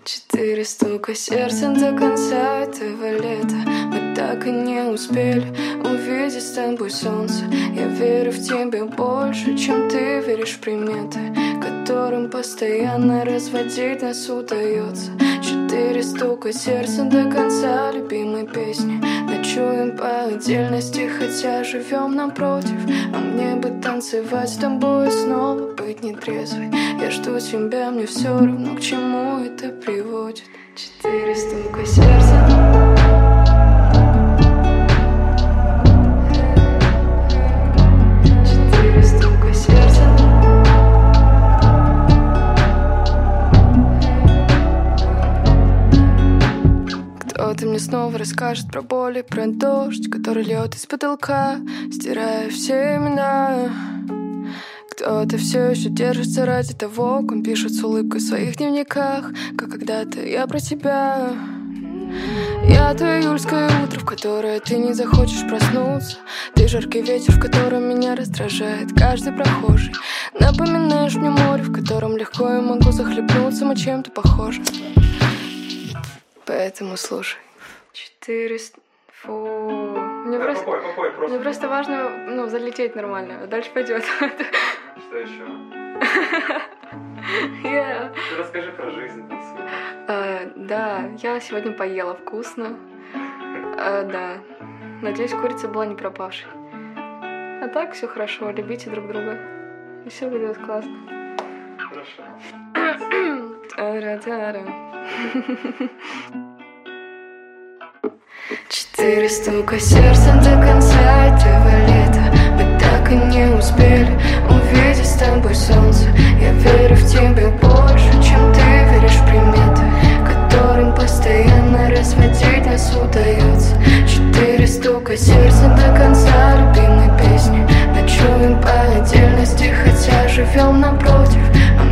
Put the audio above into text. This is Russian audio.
4 стука сердца до конца этого лета. Мы так и не успели увидеть с тобой солнце. Я верю в тебя больше, чем ты веришь в приметы, которым постоянно разводить нас удается. 4 стука сердца до конца любимой песни. Ночуем по отдельности, хотя живем напротив. А мне бы танцевать с тобой, снова быть нетрезвой. Я жду тебя, мне все равно, к чему это приводит. 4 стука сердца. Кто-то мне снова расскажет про боли, про дождь, который льет из потолка, стирая все имена. Кто-то все еще держится ради того, ком пишет с улыбкой в своих дневниках, как когда-то я про тебя. Я то июльское утро, в которое ты не захочешь проснуться. Ты жаркий ветер, в котором меня раздражает каждый прохожий. Напоминаешь мне море, в котором легко я могу захлебнуться. Мы чем-то похожи. Поэтому слушай. 400... Фу. Мне, да, просто... попой, просто. Мне просто важно, залететь нормально. Дальше пойдет. Что еще? Ты расскажи про жизнь. Да, я сегодня поела вкусно. Да. Надеюсь, курица была не пропавшей. А так все хорошо. Любите друг друга. И все будет классно. Хорошо. Тара-тара. 4 стука сердца до конца этого лета. Мы так и не успели увидеть с тобой солнце. Я верю в тебя больше, чем ты веришь в приметы, которым постоянно разводить нас удается. 4 стука сердца до конца любимой песни. Ночуем по отдельности, хотя живем напротив. А